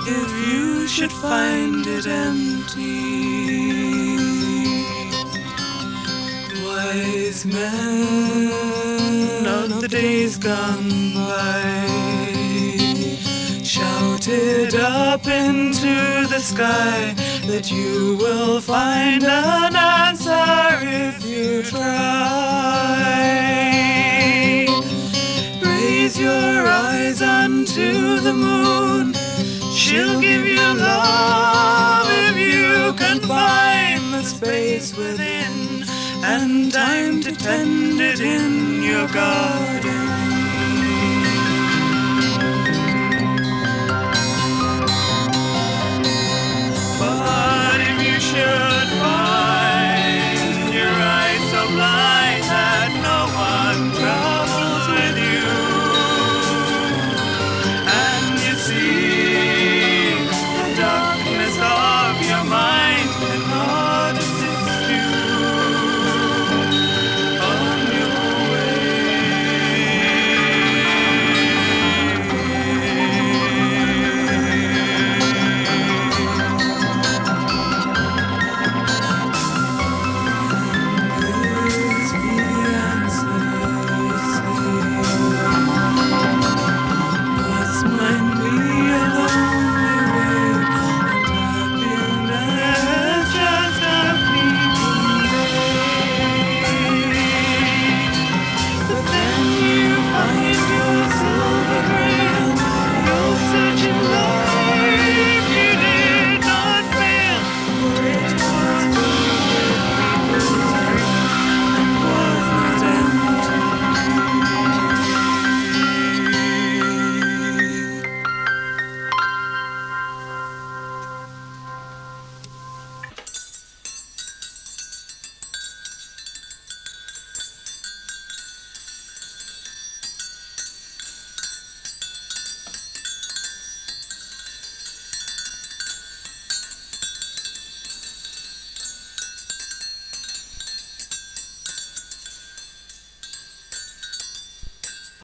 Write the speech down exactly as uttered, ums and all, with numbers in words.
if you should find it empty. Wise men of the days gone by shouted up into the sky that you will find an answer if you try. Raise your eyes unto the moon, she'll give you love if you can find the space within and time to tend it in your garden.